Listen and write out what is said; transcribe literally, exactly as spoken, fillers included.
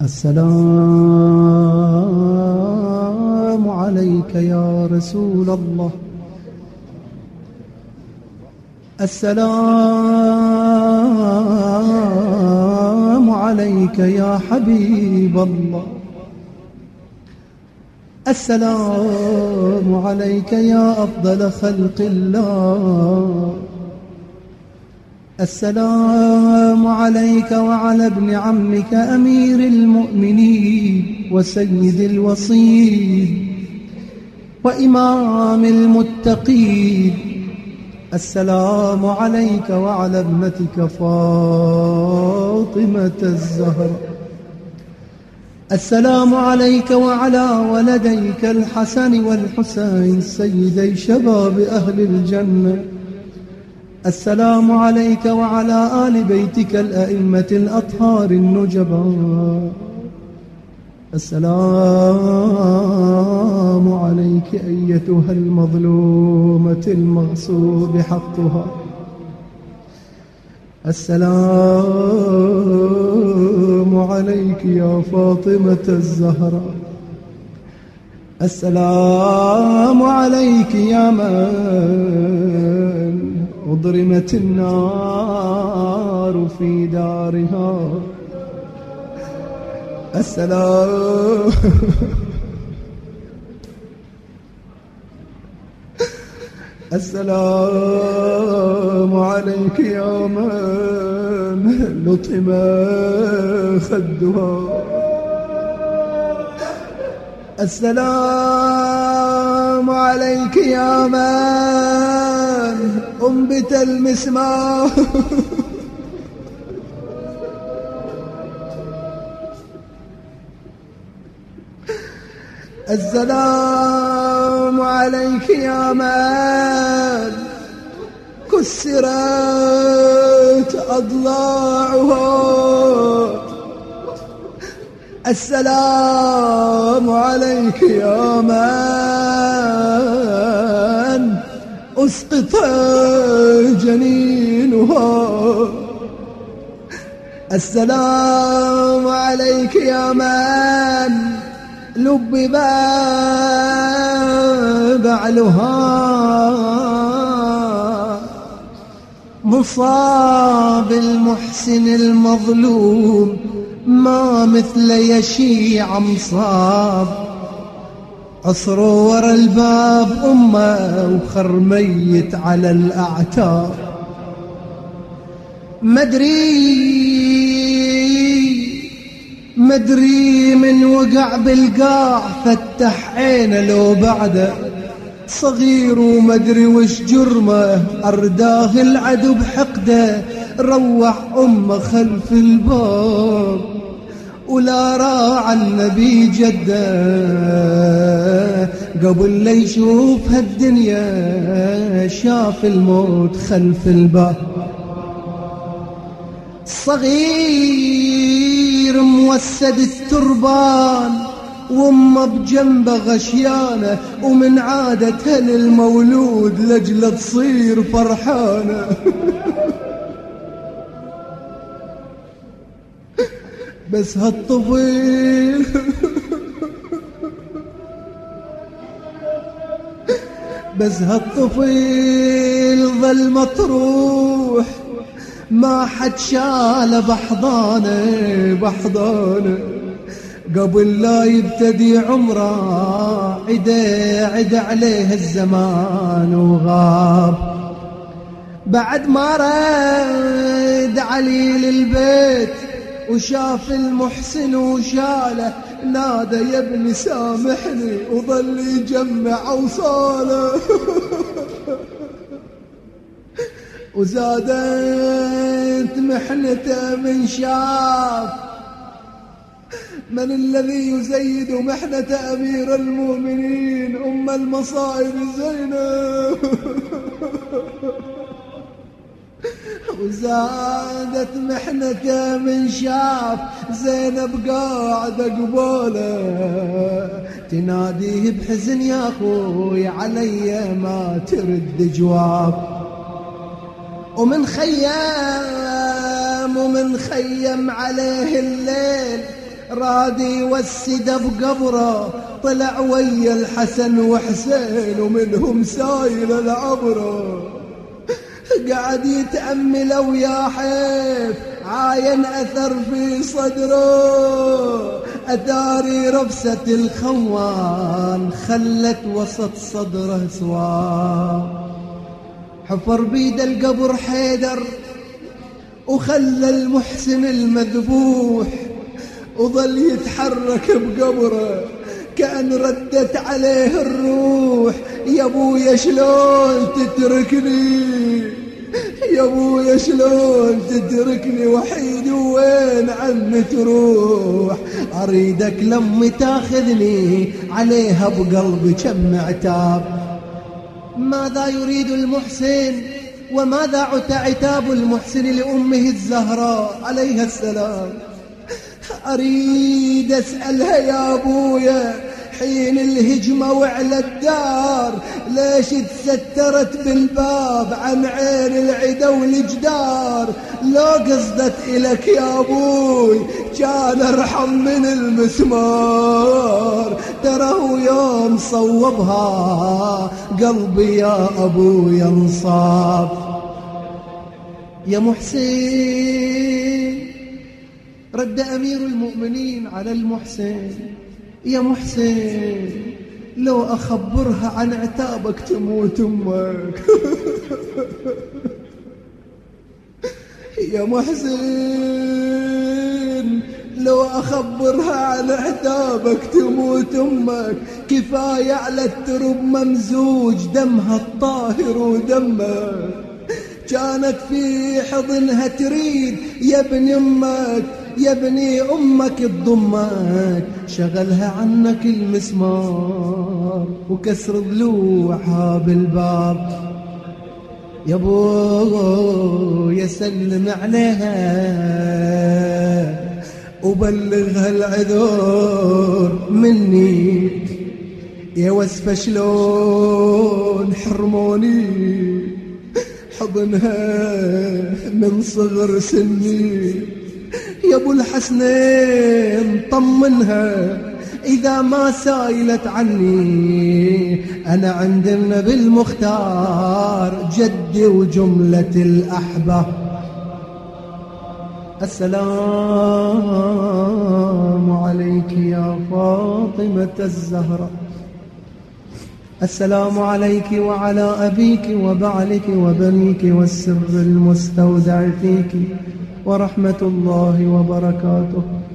السلام عليك يا رسول الله، السلام عليك يا حبيب الله، السلام عليك يا أفضل خلق الله، السلام عليك وعلى ابن عمك أمير المؤمنين وسيد الوصيين وإمام المتقين، السلام عليك وعلى ابنتك فاطمة الزهراء، السلام عليك وعلى ولديك الحسن والحسين سيدي شباب أهل الجنة، السلام عليك وعلى آل بيتك الأئمة الأطهار النجباء، السلام عليك أيتها المظلومة المغصوب حقها، السلام عليك يا فاطمة الزهراء، السلام عليك يا من أضرمت النار في دارها، السلام السلام عليك يا من لطم خدها، السلام عليك يا من أنبت المسمار، السلام عليك يا من كسرت أضلاعها، السلام عليك يا من أسقط جنينها، السلام عليك يا من لبب بعلها، مصاب المحسن المظلوم ما مثل يشيع مصاب، عصر ورا الباب أمه وخرميت على الأعتاب، مدري مدري من وقع بالقاع فتح عينه لو بعده صغير، ومدري وش جرمه أرداه العدو بحقده، روح أمه خلف الباب ولا راعى النبي جده، قبل لا يشوف هالدنيا شاف الموت خلف الباب، صغير موسد التربان وامه بجنبه غشيانه، ومن عادتها للمولود لجله تصير فرحانه، بس هالطفل بس هالطفل ظل مطروح ما حد شاله بحضانه بحضانه، قبل لا يبتدي عمره عدا عدا عليه الزمان وغاب، بعد ما رد علي للبيت وشاف المحسن وشاله، نادى يا ابني سامحني وظل يجمع اوصاله، وزادت محنته من شاف من الذي يزيد محنة أمير المؤمنين أم المصائب زينب، وزادت محنته من شاف زينب قاعدة قباله تناديه بحزن يا أخوي علي ما ترد جواب، ومن خيام ومن خيم عليه الليل رادي يوسد بقبره، طلع ويا الحسن وحسين ومنهم سايل العبره. قاعد يتأمل ويا حيف عاين أثر في صدره، أداري رفسة الخوان خلت وسط صدره سواه. حفر بيد القبر حيدر وخلى المحسن المذبوح، وظل يتحرك بقبره كأن ردت عليه الروح. يا ابويا شلون تتركني، يا ابويا شلون تتركني وحيد وين عني تروح. اريدك لما تاخذني عليها بقلبي كم عتاب. ماذا يريد المحسن وماذا عتاب المحسن لأمه الزهراء عليها السلام؟ أريد أسألها يا أبويا حين الهجمة وعلى الدار ليش تسترت بالباب عن عين العدا والجدار؟ لو قصدت إلك يا أبوي كان أرحم من المسمار. تراه يوم صوبها قلبي يا أبويا انصاب. يا محسن رد أمير المؤمنين على المحسن، يا محسن لو أخبرها عن عتابك تموت أمك. يا محسن لو أخبرها عن عتابك تموت أمك. كفاية على الترب ممزوج دمها الطاهر ودمك. كانت في حضنها تريد يا ابن أمك، يا ابني أمك تضمك. شغلها عنك المسمار وكسر ضلوعها بالباب. يا ابو يسلم عليها وبلغها العذور مني. يا وسفة شلون حرموني حضنها من صغر سني. يا ابو الحسنين طمنها إذا ما سايلت عني، أنا عند النبي المختار جدي وجملة الأحبة. السلام عليك يا فاطمة الزهراء، السلام عليك وعلى أبيك وبعلك وبنيك والسر المستودع فيك ورحمة الله وبركاته.